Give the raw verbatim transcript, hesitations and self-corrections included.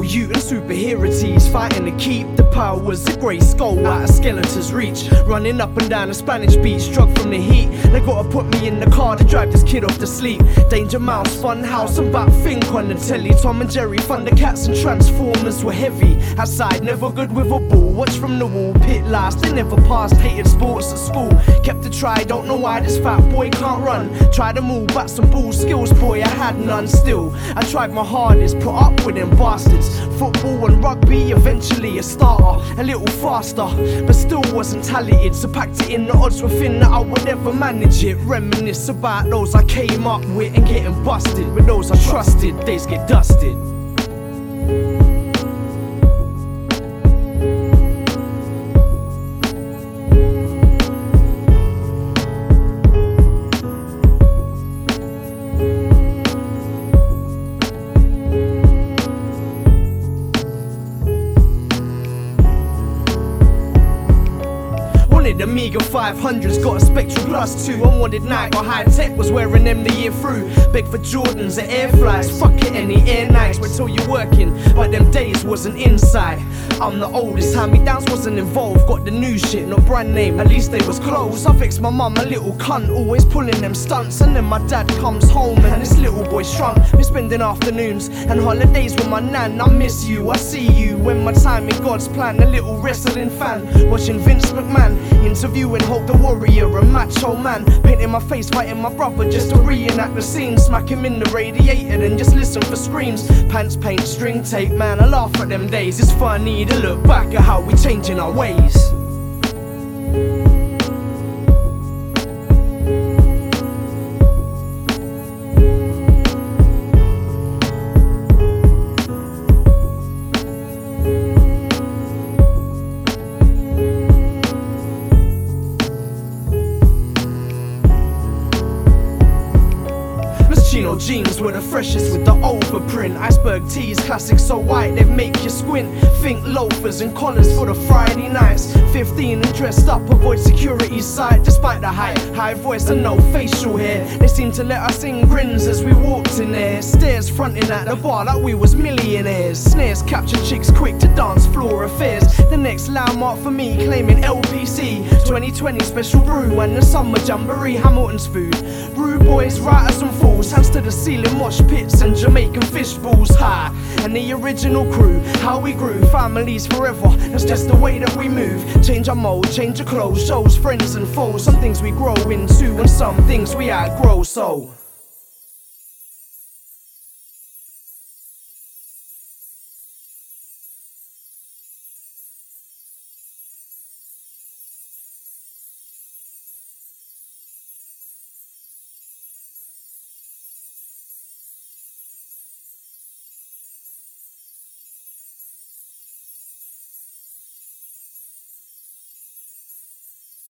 mutant superherities, fighting to keep the powers of grey skull out of Skeletor's reach. Running up and down a Spanish beach, struck from the heat. They gotta put me in the car to drive this kid off to sleep. Danger Mouse, Fun House, and Bat Fink on the telly. Tom and Jerry, Thundercats and Transformers were heavy. Outside, never good with a ball. Watch from the wall, pit last, they never passed. Hated sports at school, kept to try. Don't know why this fat boy can't run. Tried to move back some ball skills, boy, I had none still. I tried my hardest, put up with them bastards. Football and rugby, eventually a starter. A little faster, but still wasn't talented. So packed it in, the odds were thin that I would ever manage it. Reminisce about those I came up with and getting busted. With those I trusted, days get dusted. The Amiga five hundreds got a Spectrum Plus two. Unwanted night or high tech was wearing them the year through. Beg for Jordans and air flies, fuck it, any air nights. Wait till you're working, but them days wasn't inside. I'm the oldest, hand-me-downs wasn't involved. Got the new shit, not brand name, at least they was close. I fixed my mum, a little cunt, always pulling them stunts. And then my dad comes home and this little boy shrunk. Been spending afternoons and holidays with my nan. I miss you, I see you when my time in God's plan. A little wrestling fan, watching Vince McMahon interviewing Hulk the Warrior, a macho man. Painting my face, fighting my brother just to reenact the scene. Smack him in the radiator and just listen for screams. Pants, paint, string tape, man, I laugh at them days. It's funny to look back at how we changing our ways. Chino jeans were the freshest with the overprint. Iceberg tees, classic so white they make you squint. Think loafers and collars for the Friday nights. Fifteen and dressed up, avoid security sight. Despite the height, high voice and no facial hair, they seemed to let us in grins as we walked in there. Stairs fronting at the bar like we was millionaires. Snares capture chicks quick to dance floor affairs. The next landmark for me claiming L P C twenty twenty special brew and the summer jamboree. Hamilton's food, rude boys, writers and fools. Hands to the ceiling, mosh pits and Jamaican fish balls high. And the original crew, how we grew, families forever, that's just the way that we move. Change our mode, change our clothes, shows friends and foes. Some things we grow into and some things we outgrow, so